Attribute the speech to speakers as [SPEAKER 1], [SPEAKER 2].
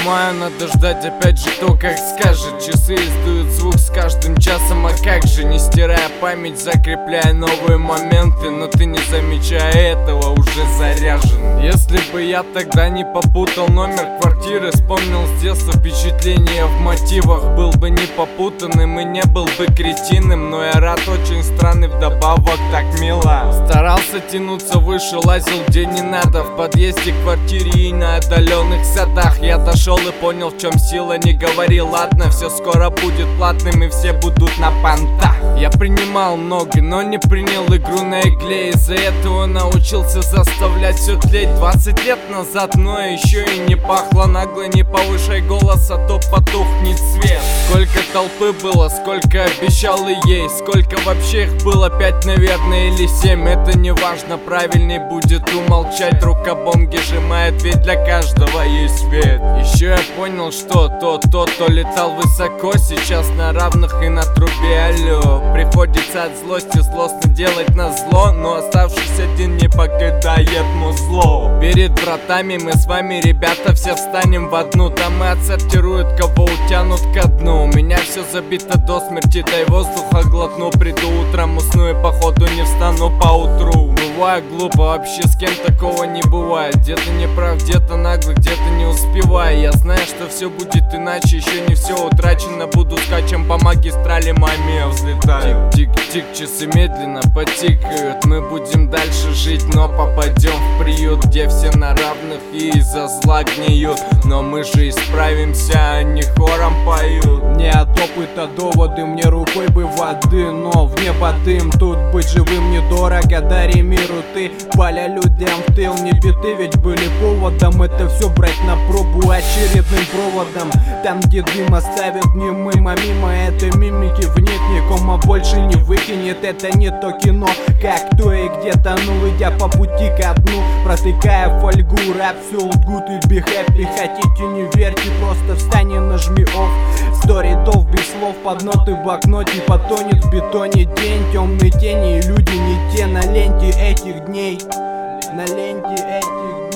[SPEAKER 1] понимаю, надо ждать опять же то, как скажет. Часы издают звук с каждым часом, а как же, не стирая память, закрепляя новые моменты. Но ты, не замечая этого, уже заряжен. Если бы я тогда не попутал номер квартиры, вспомнил с детства впечатления в мотивах, был бы не попутанным и не был бы кретином. Но я рад, очень странный, вдобавок так мило. Старался тянуться выше, лазил где не надо, в подъезде, квартире и на отдаленных садах. Я дошел и понял, в чем сила, не говори ладно, все скоро будет платным и все будут на понтах. Я принимал много, но не принял игру на игле, из-за этого научился заставлять все тлеть. 20 лет назад, но еще и не пахло нагло. Не повышай голос, а то потухнет свет. Сколько толпы было, сколько обещал и ей, сколько вообще их было, 5, наверное, или 7. Это не важно, правильней будет умолчать. Рука бомги сжимает, ведь для каждого есть свет. Еще я понял, что тот, кто летал высоко, сейчас на равных и на трубе, алло. Приходится от злости злостно делать назло, но оставшись один не покидает музло. Перед братами мы с вами, ребята, все встанем в одну. Там и отсортируют, кого утянут ко дну. У меня все забито до смерти, дай воздуха глотну. Приду утром, усну и походу не встану поутру. Бываю глупо, вообще с кем такого не бывает. Где-то не прав, где-то нагло, где-то не успеваю. Я знаю, что все будет иначе, еще не все утрачено. Буду скачем по магистрали, маме взлетаю. Тик-тик, часы медленно потикают. Мы будем дальше жить, но попадем в приют, где все на равных и из-за зла гниют. Но мы же исправимся, они хором поют.
[SPEAKER 2] Не от опыта доводы, мне рукой бы воды, но в небо дым. Тут быть живым недорого, дари миру ты, паля людям в тыл. Не биты ведь были поводом, это все брать на пробу очередным проводом. Там, где дым оставят не мимо, это мимики в нет, никому больше не выкинет. Это не то кино, как то и где-то, ну идя по пути ко дну, протыкая фольгу, рэп, все лгут и be happy. Хотите, не верьте, просто встань и нажми off. 100 рядов без слов под ноты в блокноте потонет в бетоне день. Темные тени и люди не те на ленте этих дней, на ленте этих дней.